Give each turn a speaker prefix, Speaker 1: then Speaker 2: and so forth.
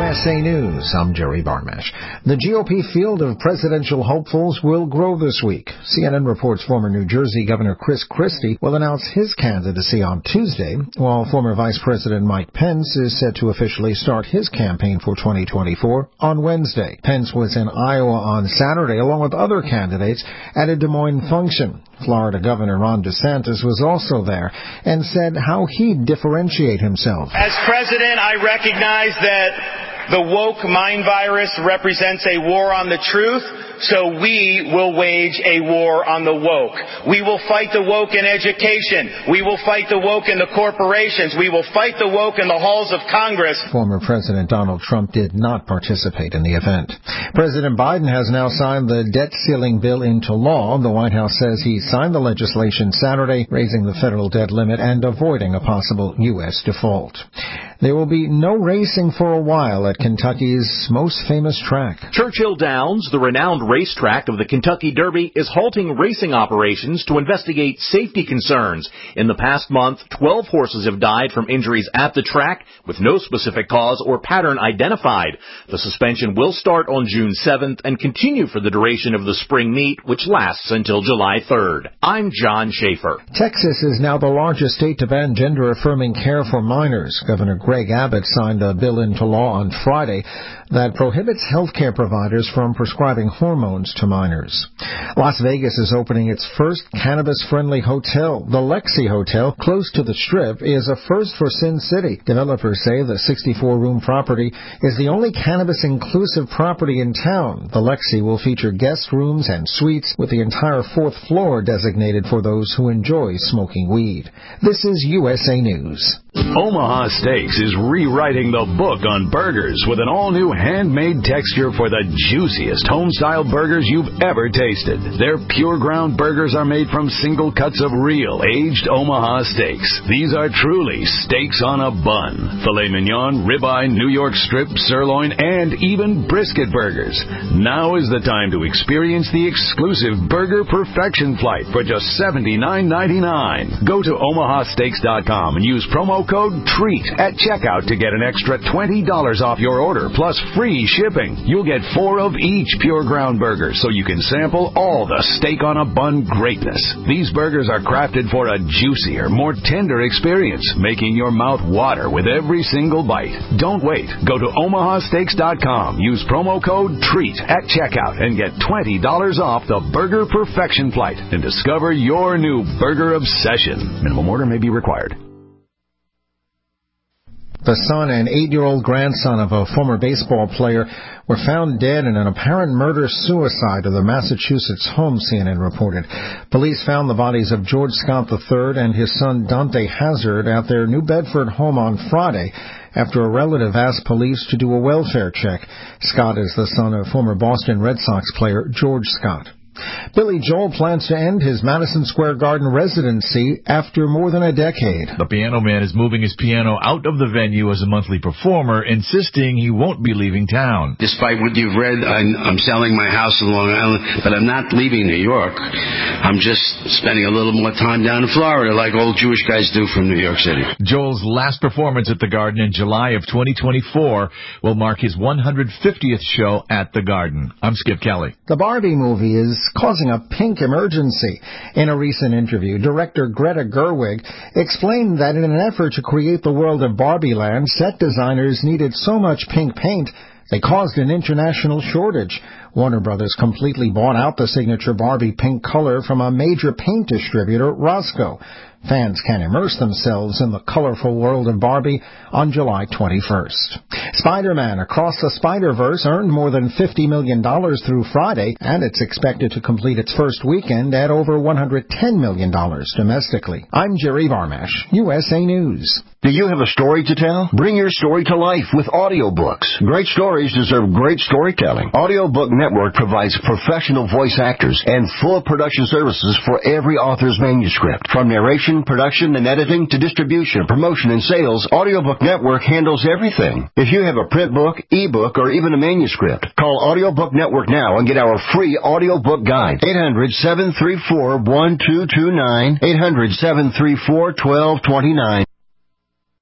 Speaker 1: USA News, I'm Jerry Barmash. The GOP field of presidential hopefuls will grow this week. CNN reports former New Jersey Governor Chris Christie will announce his candidacy on Tuesday, while former Vice President Mike Pence is set to officially start his campaign for 2024 on Wednesday. Pence was in Iowa on Saturday along with other candidates at a Des Moines function. Florida Governor Ron DeSantis was also there and said how he'd differentiate himself.
Speaker 2: As president, I recognize that the woke mind virus represents a war on the truth, so we will wage a war on the woke. We will fight the woke in education. We will fight the woke in the corporations. We will fight the woke in the halls of Congress.
Speaker 1: Former President Donald Trump did not participate in the event. President Biden has now signed the debt ceiling bill into law. The White House says he signed the legislation Saturday, raising the federal debt limit and avoiding a possible U.S. default. There will be no racing for a while at Kentucky's most famous track.
Speaker 3: Churchill Downs, the renowned racetrack of the Kentucky Derby, is halting racing operations to investigate safety concerns. In the past month, 12 horses have died from injuries at the track with no specific cause or pattern identified. The suspension will start on June 7th and continue for the duration of the spring meet, which lasts until July 3rd. I'm John Schaefer.
Speaker 1: Texas is now the largest state to ban gender-affirming care for minors. Governor Greg Abbott signed a bill into law on Friday that prohibits healthcare providers from prescribing hormones to minors. Las Vegas is opening its first cannabis-friendly hotel. The Lexi Hotel, close to the Strip, is a first for Sin City. Developers say the 64-room property is the only cannabis-inclusive property in town. The Lexi will feature guest rooms and suites with the entire fourth floor designated for those who enjoy smoking weed. This is USA News.
Speaker 4: Omaha Steaks is rewriting the book on burgers with an all-new handmade texture for the juiciest home-style burgers you've ever tasted. Their pure ground burgers are made from single cuts of real, aged Omaha steaks. These are truly steaks on a bun. Filet mignon, ribeye, New York strip, sirloin, and even brisket burgers. Now is the time to experience the exclusive Burger Perfection Flight for just $79.99. Go to omahasteaks.com and use promo code TREAT at checkout to get an extra $20 off your order, plus free shipping. You'll get 4 of each pure ground burger, so you can sample all the steak on a bun greatness. These burgers are crafted for a juicier, more tender experience, making your mouth water with every single bite. Don't wait. Go to omahasteaks.com. Use promo code TREAT at checkout and get $20 off the Burger Perfection Flight and discover your new burger obsession. Minimum order may be required.
Speaker 1: The son and 8-year-old grandson of a former baseball player were found dead in an apparent murder-suicide of the Massachusetts home, CNN reported. Police found the bodies of George Scott III and his son Dante Hazard at their New Bedford home on Friday after a relative asked police to do a welfare check. Scott is the son of former Boston Red Sox player George Scott. Billy Joel plans to end his Madison Square Garden residency after more than a decade.
Speaker 5: The Piano Man is moving his piano out of the venue as a monthly performer, insisting he won't be leaving town.
Speaker 6: Despite what you've read, I'm selling my house in Long Island, but I'm not leaving New York. I'm just spending a little more time down in Florida like old Jewish guys do from New York City.
Speaker 5: Joel's last performance at the Garden in July of 2024 will mark his 150th show at the Garden. I'm Skip Kelly.
Speaker 1: The Barbie movie is causing a pink emergency. In a recent interview, director Greta Gerwig explained that in an effort to create the world of Barbie Land, set designers needed so much pink paint they caused an international shortage. Warner Brothers completely bought out the signature Barbie pink color from a major paint distributor, Roscoe. Fans can immerse themselves in the colorful world of Barbie on July 21st. Spider-Man Across the Spider-Verse earned more than $50 million through Friday, and it's expected to complete its first weekend at over $110 million domestically. I'm Jerry Barmash, USA News.
Speaker 7: Do you have a story to tell? Bring your story to life with audiobooks. Great stories deserve great storytelling. Audiobook Network provides professional voice actors and full production services for every author's manuscript. From narration, production, and editing to distribution, promotion, and sales, Audiobook Network handles everything. If you have a print book, ebook, or even a manuscript, call Audiobook Network now and get our free audiobook guide. 800-734-1229. 800-734-1229.